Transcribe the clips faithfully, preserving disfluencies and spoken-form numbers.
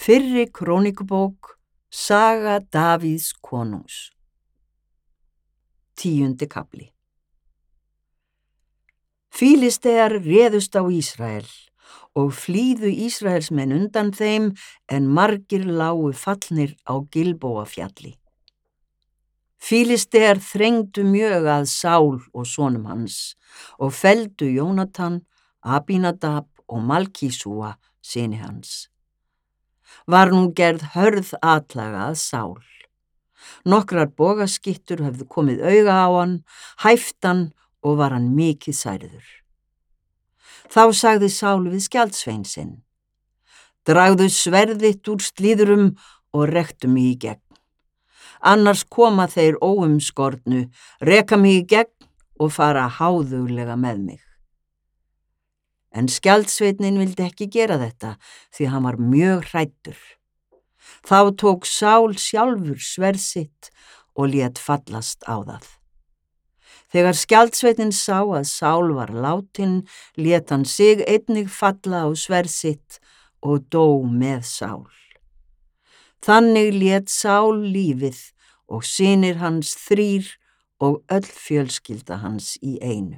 Fyrri krónikubók, Saga Davíðs konungs. Tíundi kafli. Fílistear réðust á Ísrael og flýðu Ísraelsmenn undan þeim en margir lágu fallnir á Gilbóafjalli. Fílistear þrengdu mjög að Sál og sonum hans og felldu Jónatan, Abínadab og Malkísúa, syni hans. Var nú gerð hörð atlaga að Sál. Nokkrar bogaskyttur höfðu komið auga á hann, hæft hann og var hann mikið særður. Þá sagði Sál við skjaldsvein sinn: Dragðu sverð þitt úr slíðrum og rektu mig í gegn. Annars koma þeir óumskornu, reka mig í gegn og fara háðuglega með mig. En skjaldsveinninn vildi ekki gera þetta því hann var mjög hræddur. Þá tók Sál sjálfur sverð sitt og lét fallast á það. Þegar skjaldsveinn sá að Sál var látinn, lét hann sig einnig falla á sverð sitt og dó með Sál. Þannig lét Sál lífið og synir hans þrír og öll fjölskylda hans í einu.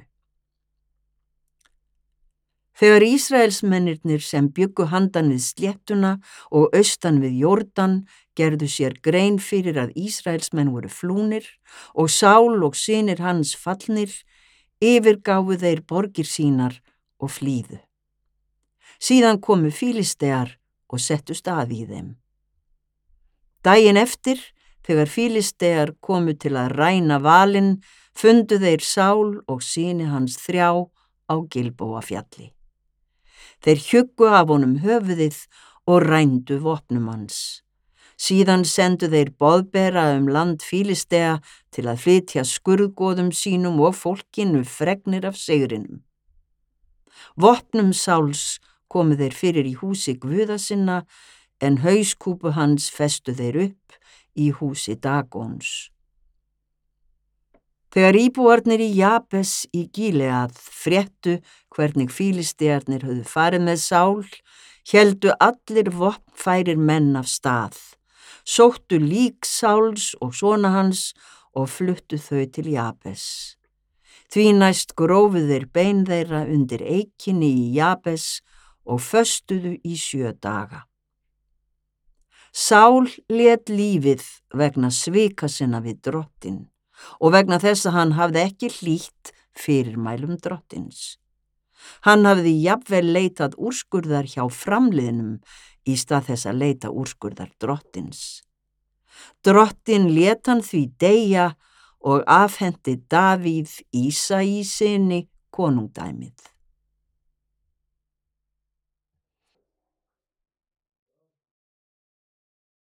Þegar Ísraelsmennirnir sem bjuggu handan við sléttuna og austan við Jórdan gerðu sér grein fyrir að Ísraelsmenn voru flúnir og Sál og synir hans fallnir, yfirgáfu þeir borgir sínar og flýðu. Síðan komu Fílistear og settust að í þeim. Daginn eftir, þegar Fílistear komu til að ræna valinn, fundu þeir Sál og syni hans þrjá á Gilbóafjalli. Þeir hjuggu af honum höfuðið og rændu vopnum hans. Síðan sendu þeir boðbera um land Fílistea til að flytja skurðgoðum sínum og fólkinu fregnir af sigrinum. Vopnum Sáls komu þeir fyrir í húsi guða sinna, en hauskúpu hans festu þeir upp í húsi Dagóns. Þegar íbúarnir í Jabes í Gílead fréttu hvernig Fílistearnir höfðu farið með Sál, héldu allir vopnfærir menn af stað, sóttu lík Sáls og sona hans og fluttu þau til Jabes. Því næst grófu þeir bein þeirra undir eikinni í Jabes og föstuðu í sjö daga. Sál lét lífið vegna svika sinna við drottinn og vegna þess að hann hafði ekki hlýtt fyrirmælum drottins. Hann hafði jafnvel leitað úrskurðar hjá framliðnum í stað þess að leita úrskurðar drottins. Drottinn lét hann því deyja og afhenti Davíð Ísai syni konungdæmið.